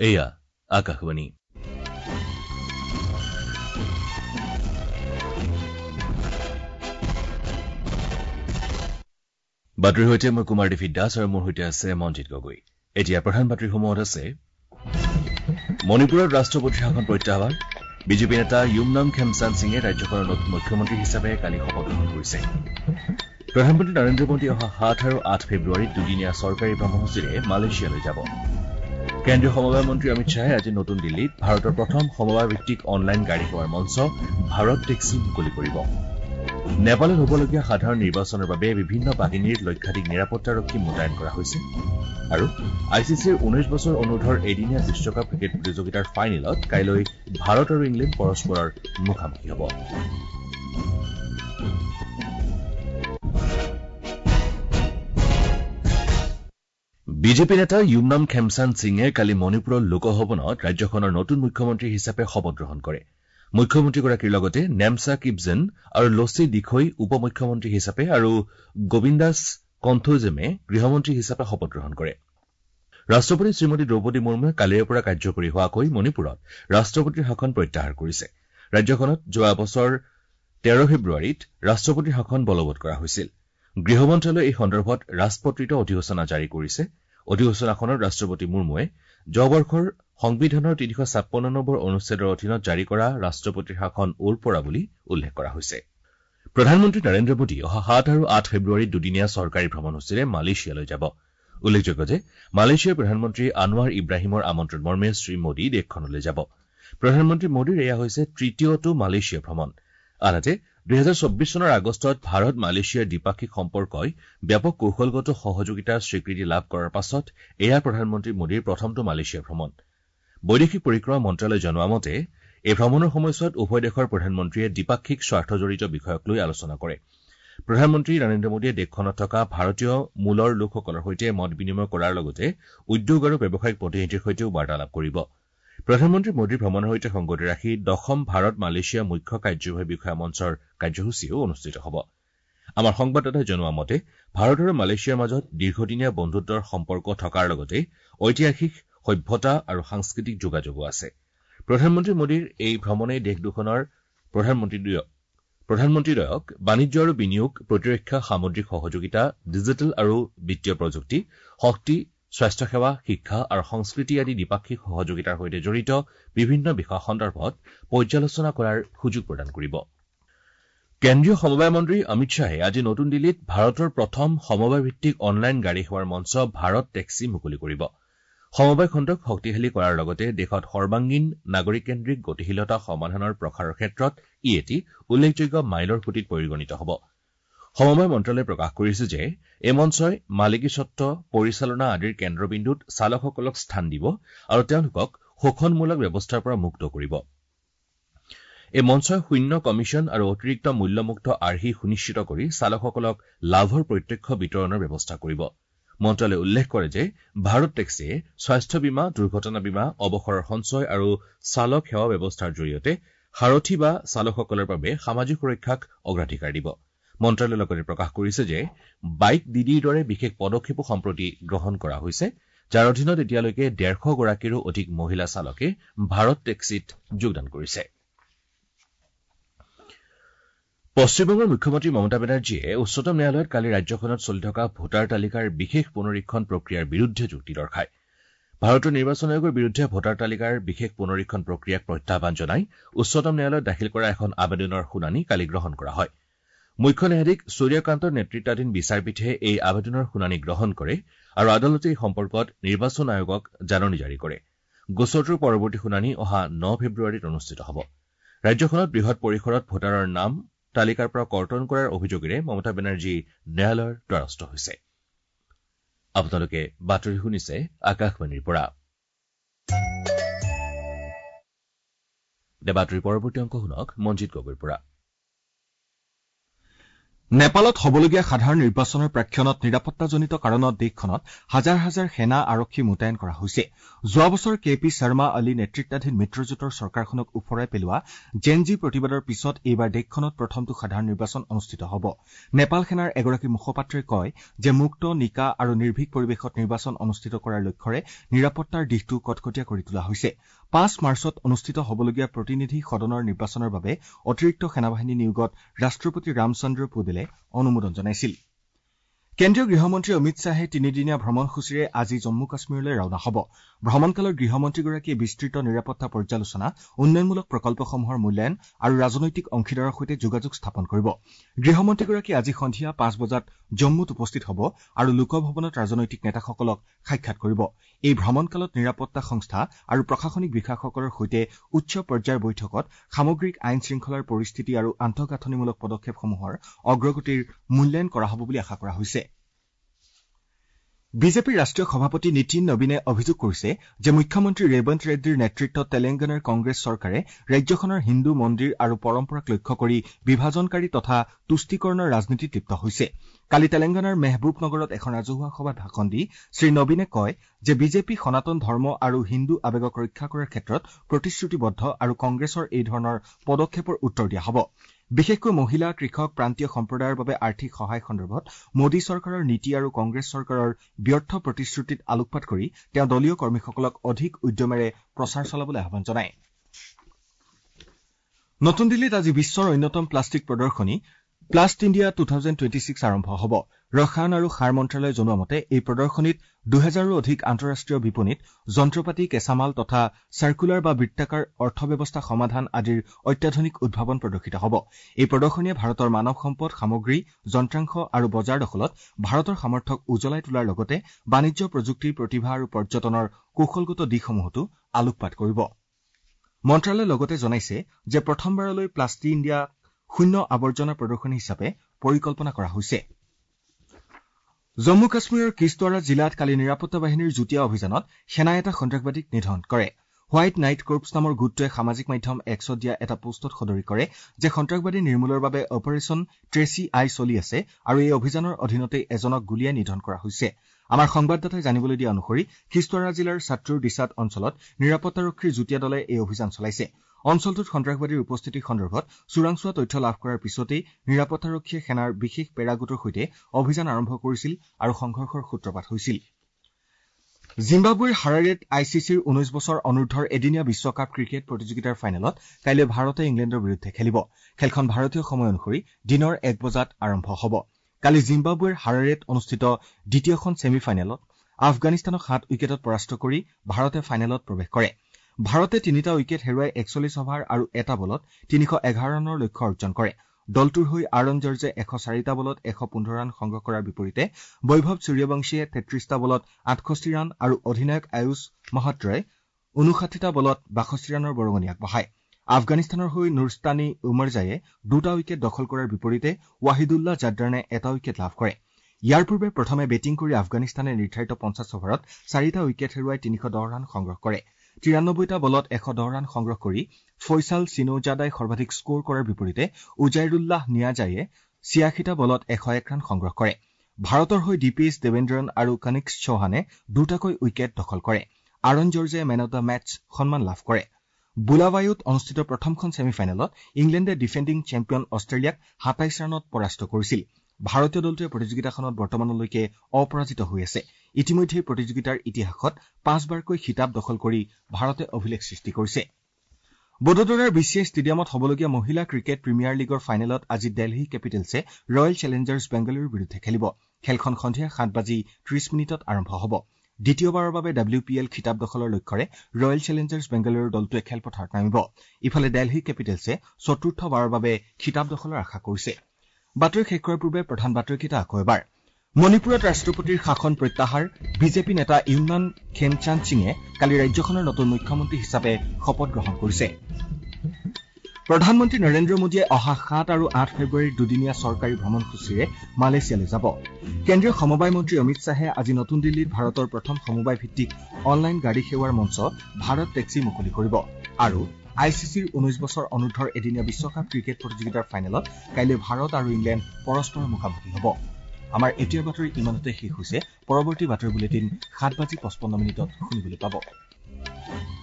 এয়া আকাশবাণী। বাতৰিৰ সৈতে মই কুমাৰ দেৱিত দাস আৰু মোৰ সৈতে আছে মনজিত গগৈ। এতিয়া প্ৰধান বাতৰিসমূহত আছে মণিপুৰত ৰাষ্ট্ৰপতিৰ শাসন প্ৰত্যাহাৰ, বিজেপি নেতা য়ুমনাম খেমচান্দ সিঙে ৰাজ্যখনৰ নতুন মুখ্যমন্ত্ৰী হিচাপে কালি শপত গ্ৰহণ কৰিছে। প্ৰধানমন্ত্ৰী নৰেন্দ্ৰ মোদী অহা ৭ আৰু ৮ ফেব্ৰুৱাৰীত দুদিনীয়া চৰকাৰী ভ্ৰমণসূচীৰে মালয়েছিয়ালৈ যাব। কেন্দ্ৰীয় সমবায় মন্ত্ৰী অমিত শ্বাহে আজি নতুন দিল্লীত ভাৰতৰ প্ৰথম সমবায় ভিত্তিক অনলাইন গাড়ী সেৱাৰ মঞ্চ ভাৰত টেক্সি মুকলি কৰিব। নেপালত হ'বলগীয়া সাধাৰণ নিৰ্বাচনৰ বাবে বিভিন্ন বাহিনীৰ লক্ষাধিক নিৰাপত্তাৰক্ষী মোতায়েন কৰা হৈছে। আৰু ICCৰ 19 বছৰ অনুৰ্ধৰ এদিনীয়া বিশ্বকাপ ক্ৰিকেট প্ৰতিযোগিতাৰ ফাইনেলত কাইলৈ ভাৰত আৰু ইংলেণ্ড পৰস্পৰৰ মুখামুখি হ'ব। বিজেপি নেতা য়ুমনাম খেমচান্দ সিঙে কালি মণিপুৰৰ লোকভৱনত ৰাজ্যখনৰ নতুন মুখ্যমন্ত্ৰী হিচাপে শপত গ্ৰহণ কৰে। মুখ্যমন্ত্ৰীগৰাকীৰ লগতে নেমচা কিপজেন আৰু লচি দিখৈ উপ মুখ্যমন্ত্ৰী হিচাপে আৰু গোবিন্দাস কণ্ঠোজেমে গৃহমন্ত্ৰী হিচাপে শপত গ্ৰহণ কৰে। ৰাষ্ট্ৰপতি শ্ৰীমতী দ্ৰৌপদী মুৰ্মুৱে কালিৰে পৰা কাৰ্যকৰী হোৱাকৈ মণিপুৰত ৰাষ্ট্ৰপতিৰ শাসন প্ৰত্যাহাৰ কৰিছে। ৰাজ্যখনত যোৱা বছৰ 13 ফেব্ৰুৱাৰীত ৰাষ্ট্ৰপতিৰ শাসন বলৱৎ কৰা হৈছিল। গৃহ মন্ত্ৰালয়ে এই সন্দৰ্ভত ৰাজপত্ৰিত অধিসূচনা জাৰি কৰিছে। অধিসূচনাখনত ৰাষ্ট্ৰপতি মুৰ্মুৱে যোৱা বৰ্ষৰ সংবিধানৰ 356 নম্বৰ অনুচ্ছেদৰ অধীনত জাৰি কৰা ৰাষ্ট্ৰপতিৰ শাসন ওৰপৰা বুলি উল্লেখ কৰা হৈছে। প্ৰধানমন্ত্ৰী নৰেন্দ্ৰ মোদী অহা 7 আৰু 8 ফেব্ৰুৱাৰীত দুদিনীয়া চৰকাৰী ভ্ৰমণসূচীৰে মালয়েছিয়ালৈ যাব। উল্লেখযোগ্য যে মালয়েছিয়াৰ প্ৰধানমন্ত্ৰী আনোৱাৰ ইব্ৰাহিমৰ আমন্ত্ৰণ মৰ্মে শ্ৰীমোদী দেশখনলৈ যাব। প্ৰধানমন্ত্ৰী মোদীৰ এয়া হৈছে তৃতীয়টো মালয়েছিয়া ভ্ৰমণ। আনহাতে 2024 চনৰ আগষ্টত ভাৰত মালয়েছিয়াৰ দ্বিপাক্ষিক সম্পৰ্কই ব্যাপক কৌশলগত সহযোগিতাৰ স্বীকৃতি লাভ কৰাৰ পাছত এয়া প্ৰধানমন্ত্ৰী মোদীৰ প্ৰথমটো মালয়েছিয়া ভ্ৰমণ। বৈদেশিক পৰিক্ৰমা মন্ত্ৰালয়ে জনোৱা মতে এই ভ্ৰমণৰ সময়ছোৱাত উভয় দেশৰ প্ৰধানমন্ত্ৰীয়ে দ্বিপাক্ষিক স্বাৰ্থজড়িত বিষয়ক লৈ আলোচনা কৰে। প্ৰধানমন্ত্ৰী নৰেন্দ্ৰ মোদীয়ে দেশখনত থকা ভাৰতীয় মূলৰ লোকসকলৰ সৈতে মত বিনিময় কৰাৰ লগতে উদ্যোগ আৰু ব্যৱসায়িক প্ৰতিনিধিৰ সৈতেও বাৰ্তালাপ কৰিব। প্ৰধানমন্ত্ৰী মোদীৰ ভ্ৰমণৰ সৈতে সংগতি ৰাখি 10ম ভাৰত মালয়েছিয়া মুখ্য কাৰ্যবাহী বিষয়া মঞ্চৰ কাৰ্যসূচীও অনুষ্ঠিত হ'ব। আমাৰ সংবাদদাতাই জনোৱা মতে ভাৰত আৰু মালয়েছিয়াৰ মাজত দীৰ্ঘদিনীয়া বন্ধুত্বৰ সম্পৰ্ক থকাৰ লগতে ঐতিহাসিক সভ্যতা আৰু সাংস্কৃতিক যোগাযোগো আছে। প্ৰধানমন্ত্ৰী মোদীৰ এই ভ্ৰমণে দেশ দুখনৰ প্ৰধানমন্ত্ৰীদ্বয়ক বাণিজ্য আৰু বিনিয়োগ, প্ৰতিৰক্ষা, সামুদ্ৰিক সহযোগিতা, ডিজিটেল আৰু বিত্তীয় প্ৰযুক্তি, শক্তি, স্বাস্থ্যসেৱা, শিক্ষা আৰু সংস্কৃতি আদি দ্বিপাক্ষিক সহযোগিতাৰ সৈতে জড়িত বিভিন্ন বিষয় সন্দৰ্ভত পৰ্যালোচনা কৰাৰ সুযোগ প্ৰদান কৰিব। কেন্দ্ৰীয় সমবায় মন্ত্ৰী অমিত শ্বাহে আজি নতুন দিল্লীত ভাৰতৰ প্ৰথম সমবায় ভিত্তিক অনলাইন গাড়ী সেৱাৰ মঞ্চ ভাৰত টেক্সি মুকলি কৰিব। সমবায় খণ্ডক শক্তিশালী কৰাৰ লগতে দেশত সৰ্বাংগীন নাগৰিককেন্দ্ৰিক গতিশীলতা সমাধানৰ প্ৰসাৰৰ ক্ষেত্ৰত ই এটি উল্লেখযোগ্য মাইলৰ খুঁটিত পৰিগণিত হ'ব। সমবায় মন্ত্ৰালয়ে প্ৰকাশ কৰিছে যে এই মঞ্চই মালিকী স্বত্ব, পৰিচালনা আদিৰ কেন্দ্ৰবিন্দুত চালকসকলক স্থান দিব আৰু তেওঁলোকক শোষণমূলক ব্যৱস্থাৰ পৰা মুক্ত কৰিব। এই মঞ্চই শূন্য কমিছন আৰু অতিৰিক্ত মূল্যমুক্ত আৰ্হি সুনিশ্চিত কৰি চালকসকলক লাভৰ প্ৰত্যক্ষ বিতৰণৰ ব্যৱস্থা কৰিব। মন্ত্ৰালয়ে উল্লেখ কৰে যে ভাৰত টেক্সিয়ে স্বাস্থ্য বীমা, দুৰ্ঘটনা বীমা, অৱসৰৰ সঞ্চয় আৰু চালক সেৱা ব্যৱস্থাৰ জৰিয়তে সাৰথী বা চালকসকলৰ বাবে সামাজিক সুৰক্ষাক অগ্ৰাধিকাৰ দিব। মন্ত্ৰালয়ে লগতে প্ৰকাশ কৰিছে যে বাইক দিদিৰ দৰে বিশেষ পদক্ষেপো সম্প্ৰতি গ্ৰহণ কৰা হৈছে, যাৰ অধীনত এতিয়ালৈকে 150 গৰাকীৰো অধিক মহিলা চালকে ভাৰত টেক্সিত যোগদান কৰিছে। পশ্চিমবংগৰ মুখ্যমন্ত্ৰী মমতা বেনাৰ্জীয়ে উচ্চতম ন্যায়ালয়ত কালি ৰাজ্যখনত চলি থকা ভোটাৰ তালিকাৰ বিশেষ পুনৰীক্ষণ প্ৰক্ৰিয়াৰ বিৰুদ্ধে যুক্তি দৰ্শায়। ভাৰতৰ নিৰ্বাচন আয়োগৰ বিৰুদ্ধে ভোটাৰ তালিকাৰ বিশেষ পুনৰীক্ষণ প্ৰক্ৰিয়াক প্ৰত্যাহ্বান জনাই উচ্চতম ন্যায়ালয়ত দাখিল কৰা এখন আবেদনৰ শুনানি কালি গ্ৰহণ কৰা হয়। মুখ্য ন্যায়াধীশ সূৰ্যকান্তৰ নেতৃত্বাধীন বিচাৰপীঠে এই আবেদনৰ শুনানি গ্ৰহণ কৰে আৰু আদালতে এই সম্পৰ্কত নিৰ্বাচন আয়োগক জাননী জাৰি কৰে। গোচৰটোৰ পৰৱৰ্তী শুনানি অহা 9 ফেব্ৰুৱাৰীত অনুষ্ঠিত হ'ব। ৰাজ্যখনত বৃহৎ পৰিসৰত ভোটাৰৰ নাম তালিকাৰ পৰা কৰ্তন কৰাৰ অভিযোগেৰে মমতা বেনাৰ্জী ন্যায়ালয়ৰ দ্বাৰস্থ হৈছে। আপোনালোকে বাতৰি শুনিছে আকাশবাণীৰ পৰা। বাতৰিৰ পৰৱৰ্তী অংশ শুনক মনজিত গগৈৰ পৰা। নেপালত হবলগীয়া সাধাৰণ নিৰ্বাচনৰ প্ৰাক্ষণত নিৰাপত্তাজনিত কাৰণত দেশখনত হাজাৰ হাজাৰ সেনা আৰক্ষী মোতায়েন কৰা হৈছে। যোৱা বছৰ কে পি শৰ্মা অলি নেতৃত্বাধীন মিত্ৰজোঁটৰ চৰকাৰখনক ওফৰাই পেলোৱা জেনজি প্ৰতিবাদৰ পিছত এইবাৰ দেশখনত প্ৰথমটো সাধাৰণ নিৰ্বাচন অনুষ্ঠিত হ'ব। নেপাল সেনাৰ এগৰাকী মুখপাত্ৰই কয় যে মুক্ত নিকা আৰু নিৰ্ভীক পৰিৱেশত নিৰ্বাচন অনুষ্ঠিত কৰাৰ লক্ষ্যৰে নিৰাপত্তাৰ দিশটো কটকটীয়া কৰি তোলা হৈছে। ৫ মাৰ্চত অনুষ্ঠিত হ'বলগীয়া প্ৰতিনিধি সদনৰ নিৰ্বাচনৰ বাবে অতিৰিক্ত সেনাবাহিনী নিয়োগত ৰাষ্ট্ৰপতি ৰামচন্দ্ৰ পৌডেলে অনুমোদন জনাইছিল। কেন্দ্ৰীয় গৃহমন্ত্ৰী অমিত শ্বাহে তিনিদিনীয়া ভ্ৰমণসূচীৰে আজি জম্মু কাশ্মীৰলৈ ৰাওনা হ'ব। ভ্ৰমণকালত গৃহমন্ত্ৰীগৰাকীয়ে বিস্তৃত নিৰাপত্তা পৰ্যালোচনা, উন্নয়নমূলক প্ৰকল্পসমূহৰ মূল্যায়ন আৰু ৰাজনৈতিক অংশীদাৰৰ সৈতে যোগাযোগ স্থাপন কৰিব। গৃহমন্ত্ৰীগৰাকী আজি সন্ধিয়া ৫ বজাত জম্মুত উপস্থিত হ'ব আৰু লোকভৱনত ৰাজনৈতিক নেতাসকলক সাক্ষাৎ কৰিব। এই ভ্ৰমণকালত নিৰাপত্তা সংস্থা আৰু প্ৰশাসনিক বিষয়াসকলৰ সৈতে উচ্চ পৰ্যায়ৰ বৈঠকত সামগ্ৰিক আইন শৃংখলাৰ পৰিস্থিতি আৰু আন্তঃগাঁথনিমূলক পদক্ষেপসমূহৰ অগ্ৰগতিৰ মূল্যায়ন কৰা হ'ব বুলি আশা কৰা হৈছে। বিজেপিৰ ৰাষ্ট্ৰীয় সভাপতি নীতিন নবীনে অভিযোগ কৰিছে যে মুখ্যমন্ত্ৰী ৰেৱন্ত ৰেড্ডীৰ নেতৃত্বত তেলেংগানাৰ কংগ্ৰেছ চৰকাৰে ৰাজ্যখনৰ হিন্দু মন্দিৰ আৰু পৰম্পৰাক লক্ষ্য কৰি বিভাজনকাৰী তথা তুষ্টিকৰণৰ ৰাজনীতিত লিপ্ত হৈছে। কালি তেলেংগানাৰ মেহবুব নগৰত এখন ৰাজহুৱা সভাত ভাষণ দি শ্ৰীনবীনে কয় যে বিজেপি সনাতন ধৰ্ম আৰু হিন্দু আৱেগক ৰক্ষা কৰাৰ ক্ষেত্ৰত প্ৰতিশ্ৰুতিবদ্ধ আৰু কংগ্ৰেছৰ এই ধৰণৰ পদক্ষেপৰ উত্তৰ দিয়া হ'ব। বিশেষকৈ মহিলা, কৃষক, প্ৰান্তীয় সম্প্ৰদায়ৰ বাবে আৰ্থিক সহায় সন্দৰ্ভত মোদী চৰকাৰৰ নীতি আৰু কংগ্ৰেছ চৰকাৰৰ ব্যৰ্থ প্ৰতিশ্ৰুতিত আলোকপাত কৰি তেওঁ দলীয় কৰ্মীসকলক অধিক উদ্যমেৰে প্ৰচাৰ চলাবলৈ আহ্বান জনায়। নতুন দিল্লীত আজি বিশ্বৰ অন্যতম প্লাষ্টিক প্ৰদৰ্শনী প্লাষ্ট ইণ্ডিয়া 2026 আৰম্ভ হ'ব। ৰসায়ন আৰু সাৰ মন্ত্ৰালয়ে জনোৱা মতে এই প্ৰদৰ্শনীত ২০০০ৰো অধিক আন্তঃৰাষ্ট্ৰীয় বিপণীত যন্ত্ৰপাতি, কেঁচামাল তথা চাৰ্কুলাৰ বা বৃত্তাকাৰ অৰ্থব্যৱস্থা সমাধান আদিৰ অত্যাধুনিক উদ্ভাৱন প্ৰদৰ্শিত হ'ব। এই প্ৰদৰ্শনীয়ে ভাৰতৰ মানৱ সম্পদ, সামগ্ৰী, যন্ত্ৰাংশ আৰু বজাৰ দখলত ভাৰতৰ সামৰ্থ্যক উজ্বলাই তোলাৰ লগতে বাণিজ্য, প্ৰযুক্তি, প্ৰতিভা আৰু পৰ্যটনৰ কৌশলগত দিশসমূহতো আলোকপাত কৰিব। মন্ত্ৰালয়ে লগতে জনাইছে যে প্ৰথমবাৰলৈ প্লাষ্টি ইণ্ডিয়া শূন্য আৱৰ্জনা প্ৰদৰ্শনী হিচাপে পৰিকল্পনা কৰা হৈছে। জম্মু কাশ্মীৰৰ কিস্তৱাড়া জিলাত কালি নিৰাপত্তা বাহিনীৰ যুটীয়া অভিযানত সেনাই এটা সন্ত্ৰাসবাদীক নিধন কৰে। হোৱাইট নাইট কৰ্পছ নামৰ গোটটোৱে সামাজিক মাধ্যম এক্সত দিয়া এটা পোষ্টত সদৰি কৰে যে সন্ত্ৰাসবাদী নিৰ্মূলৰ বাবে অপাৰেচন ট্ৰেচি আই চলি আছে আৰু এই অভিযানৰ অধীনতে এজনক গুলীয়াই নিধন কৰা হৈছে। আমাৰ সংবাদদাতাই জানিবলৈ দিয়া অনুসৰি কিস্তৱাড়া জিলাৰ ছাত্ৰুৰ দিছাত অঞ্চলত নিৰাপত্তাৰক্ষীৰ যুটীয়া দলে এই অভিযান চলাইছে। অঞ্চলটোত সন্ত্ৰাসবাদীৰ উপস্থিতিৰ সন্দৰ্ভত চোৰাংচোৱা তথ্য লাভ কৰাৰ পিছতেই নিৰাপত্তাৰক্ষীয়ে সেনাৰ বিশেষ পেৰা গোটৰ সৈতে অভিযান আৰম্ভ কৰিছিল আৰু সংঘৰ্ষৰ সূত্ৰপাত হৈছিল। জিম্বাবৱেৰ হাৰাৰেত ICCৰ 19 বছৰ অনূৰ্ধ্বৰ এদিনীয়া বিশ্বকাপ ক্ৰিকেট প্ৰতিযোগিতাৰ ফাইনেলত কাইলৈ ভাৰতে ইংলেণ্ডৰ বিৰুদ্ধে খেলিব। খেলখন ভাৰতীয় সময় অনুসৰি দিনৰ 1 বজাত আৰম্ভ হ'ব। কালি জিম্বাবৱেৰ হাৰাৰেত অনুষ্ঠিত দ্বিতীয়খন ছেমি ফাইনেলত আফগানিস্তানক 7 উইকেটত পৰাস্ত কৰি ভাৰতে ফাইনেলত প্ৰৱেশ কৰে। ভাৰতে 3টা উইকেট হেৰুৱাই 41 অভাৰ আৰু 1টা বলত 311 ৰানৰ লক্ষ্য অৰ্জন কৰে। দলটোৰ হৈ আৰণ জৰ্জে 104টা বলত 115 ৰান সংগ্ৰহ কৰাৰ বিপৰীতে বৈভৱ সূৰ্যবংশীয়ে 33টা বলত 68 ৰান আৰু অধিনায়ক আয়ুষ মাহাত্ৰাই 59টা বলত 62 ৰানৰ বৰঙণি আগবঢ়ায়। আফগানিস্তানৰ হৈ নুৰস্তানী উমৰজায়ে 2টা উইকেট দখল কৰাৰ বিপৰীতে ৱাহিদুল্লাহ জাদ্ৰানে 1টা উইকেট লাভ কৰে। ইয়াৰ পূৰ্বে প্ৰথমে বেটিং কৰি আফগানিস্তানে নিৰ্ধাৰিত 50 অভাৰত 4টা উইকেট হেৰুৱাই 310 ৰান সংগ্ৰহ কৰে। 93টা বলত 110 ৰান সংগ্ৰহ কৰি ফয়ছাল চিনৌজাদাই সৰ্বাধিক স্ক'ৰ কৰাৰ বিপৰীতে উজাইৰুল্লাহ নিয়াজায়ে 86টা বলত 101 ৰান সংগ্ৰহ কৰে। ভাৰতৰ হৈ DPS দেৱেন্দ্ৰন আৰু কনিক্স চৌহানে 2টাকৈ উইকেট দখল কৰে। আৰণ জৰ্জে মেন অব দ্য মেচ সন্মান লাভ কৰে। বুলাৱায়ুত অনুষ্ঠিত প্ৰথমখন ছেমি ফাইনেলত ইংলেণ্ডে ডিফেণ্ডিং চেম্পিয়ন অষ্ট্ৰেলিয়াক 27 ৰানত পৰাস্ত কৰিছিল। ভাৰতীয় দলটোৱে প্ৰতিযোগিতাখনত বৰ্তমানলৈকে অপৰাজিত হৈ আছে। ইতিমধ্যে প্ৰতিযোগিতাৰ ইতিহাসত 5বাৰকৈ খিতাপ দখল কৰি ভাৰতে অভিলেখ সৃষ্টি কৰিছে। বডোদৰাৰ BCA ষ্টেডিয়ামত হ'বলগীয়া মহিলা ক্ৰিকেট প্ৰিমিয়াৰ লীগৰ ফাইনেলত আজি দিল্লী কেপিটেলছে ৰয়েল চেলেঞ্জাৰ্ছ বেংগালুৰুৰ বিৰুদ্ধে খেলিব। খেলখন সন্ধিয়া 7:30 আৰম্ভ হ'ব। দ্বিতীয়বাৰৰ বাবে WPL খিতাপ দখলৰ লক্ষ্যৰে ৰয়েল চেলেঞ্জাৰ্ছ বেংগালুৰুৰ দলটোৱে খেলপথাৰত নামিব। ইফালে দিল্লী কেপিটেলছে চতুৰ্থবাৰৰ বাবে খিতাপ দখলৰ আশা কৰিছে। বাতৰি শেষ কৰাৰ পূৰ্বে প্ৰধান বাতৰিকেইটা আকৌ এবাৰ। মণিপুৰত ৰাষ্ট্ৰপতিৰ শাসন প্ৰত্যাহাৰ, বিজেপি নেতা ইউমনাম খেমচান্দ সিঙে কালি ৰাজ্যখনৰ নতুন মুখ্যমন্ত্ৰী হিচাপে শপত গ্ৰহণ কৰিছে। প্ৰধানমন্ত্ৰী নৰেন্দ্ৰ মোদীয়ে অহা 7 আৰু 8 ফেব্ৰুৱাৰীৰ দুদিনীয়া চৰকাৰী ভ্ৰমণসূচীৰে মালয়েছিয়ালৈ যাব। কেন্দ্ৰীয় সমবায় মন্ত্ৰী অমিত শ্বাহে আজি নতুন দিল্লীত ভাৰতৰ প্ৰথম সমবায় ভিত্তিক অনলাইন গাড়ী সেৱাৰ মঞ্চ ভাৰত টেক্সি মুকলি কৰিব। আৰু ICCৰ 19 বছৰ অনুৰ্ধৰ এদিনীয়া বিশ্বকাপ ক্ৰিকেট প্ৰতিযোগিতাৰ ফাইনেলত কাইলৈ ভাৰত আৰু ইংলেণ্ড পৰস্পৰৰ মুখামুখি হ'ব। আমাৰ এতিয়াৰ বাতৰি ইমানতে শেষ হৈছে। পৰৱৰ্তী বাতৰি বুলেটিন 7:55 শুনিবলৈ পাব।